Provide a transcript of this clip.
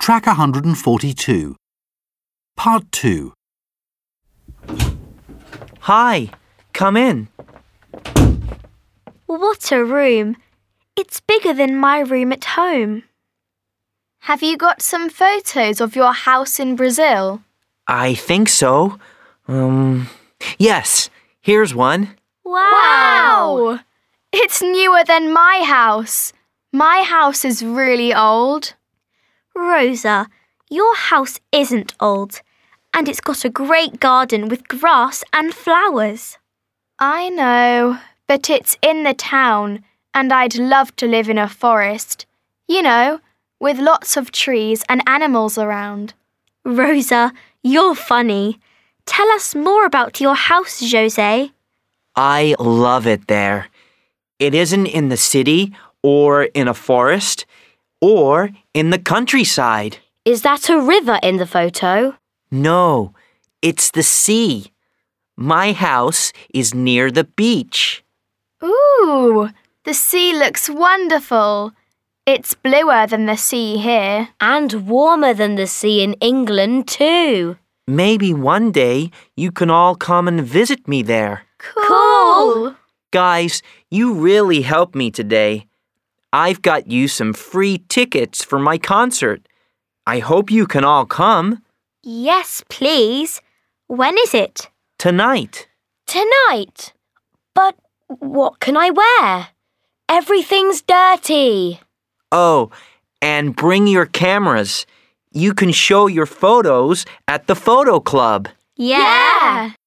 Track 142. Part 2. Hi, come in. What a room. It's bigger than my room at home. Have you got some photos of your house in Brazil? I think so. Yes, here's one. Wow! It's newer than my house. My house is really old. Rosa, your house isn't old, and it's got a great garden with grass and flowers. I know, but it's in the town, and I'd love to live in a forest. You know, with lots of trees and animals around. Rosa, you're funny. Tell us more about your house, Jose. I love it there. It isn't in the city or in a forest or in the countryside. Is that a river in the photo? No, it's the sea. My house is near the beach. Ooh, the sea looks wonderful. It's bluer than the sea here. And warmer than the sea in England too. Maybe one day you can all come and visit me there. Cool! Guys, you really helped me today. I've got you some free tickets for my concert. I hope you can all come. Yes, please. When is it? Tonight. Tonight? But what can I wear? Everything's dirty. Oh, and bring your cameras. You can show your photos at the photo club. Yeah!